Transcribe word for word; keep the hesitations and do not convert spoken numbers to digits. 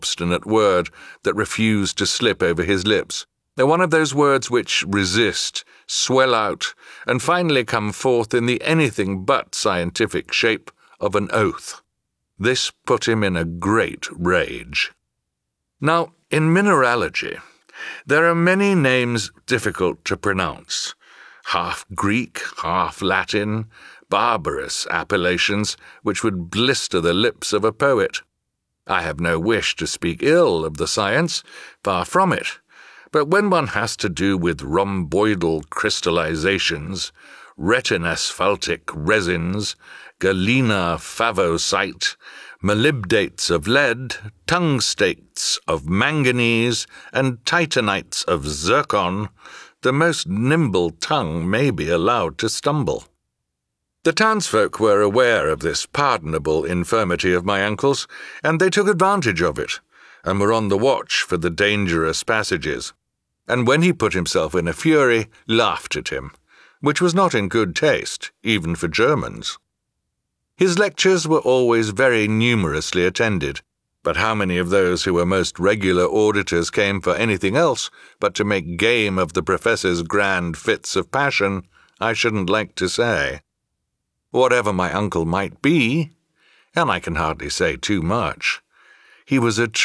obstinate word that refused to slip over his lips. They're one of those words which resist, swell out, and finally come forth in the anything but scientific shape of an oath. This put him in a great rage. Now, in mineralogy, there are many names difficult to pronounce. Half Greek, half Latin, barbarous appellations which would blister the lips of a poet. I have no wish to speak ill of the science, far from it. But when one has to do with rhomboidal crystallizations, retinasphaltic resins, galena favosite, molybdates of lead, tungstates of manganese, and titanites of zircon, the most nimble tongue may be allowed to stumble. The townsfolk were aware of this pardonable infirmity of my uncle's, and they took advantage of it, and were on the watch for the dangerous passages, and when he put himself in a fury, laughed at him, which was not in good taste, even for Germans. His lectures were always very numerously attended, but how many of those who were most regular auditors came for anything else but to make game of the professor's grand fits of passion, I shouldn't like to say. Whatever my uncle might be, and I can hardly say too much, he was a